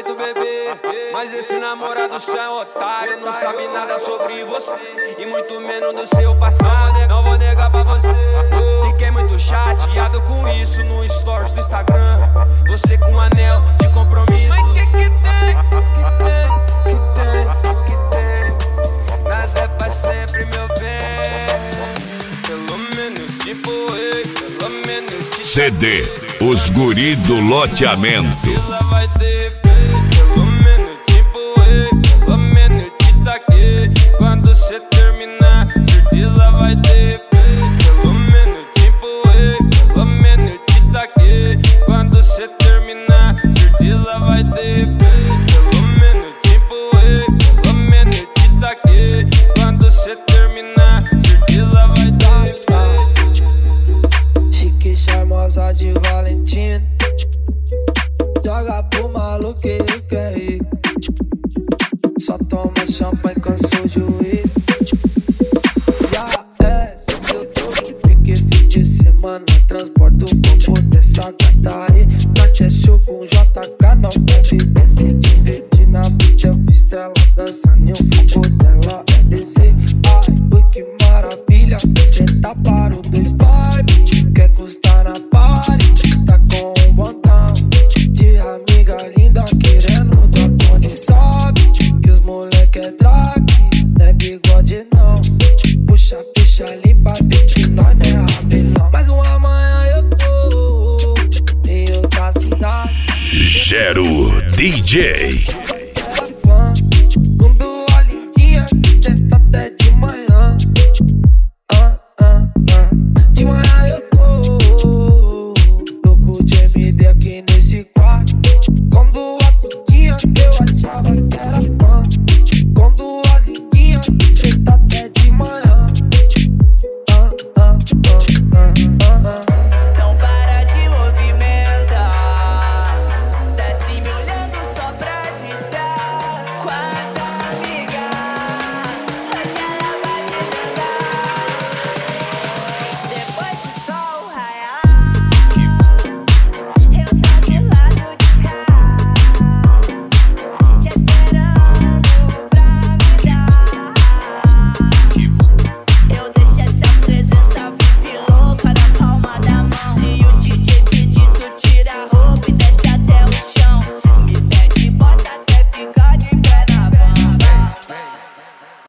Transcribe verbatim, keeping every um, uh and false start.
jeito, bebê, mas esse namorado seu é otário. Não sabe nada sobre você e muito menos do seu passado. Não vou negar pra você, fiquei muito chateado com isso no stories do Instagram. Você com um anel de compromisso. Mas que que tem, que tem, que tem, que tem? Nada é pra sempre, meu bem. Pelo menos tipo ei, pelo menos tipo C D, os guri do loteamento. Vai ter, pelo menos tipo ei, pelo menos te taquei. Quando cê terminar, certeza vai ter. Pelo menos tipo ei, pelo menos te taquei. Quando cê terminar, certeza vai ter. Pelo menos tipo ei, pelo menos te taquei. Quando cê terminar, certeza vai ter. Chique, charmosa de Valentina, joga pro maluqueiro que é rico. Só toma champanhe, cansou o juiz. Já é, se eu tô fique fim de semana, transporto o corpo dessa gata aí. Na show com J K, não deve se divertir na pista. Eu fiz ela dançando e o foco dela é descer. Ai, ui, que maravilha, cê tá para o dois vibe. Quer custar na party, tá com um botão de amiga linda querendo dar cone. Sabe que os moleque é drag, não é bigode não. Puxa a ficha limpa, vê que nós não é rabelão. Mas um amanhã eu tô em outra cidade. Gero D J.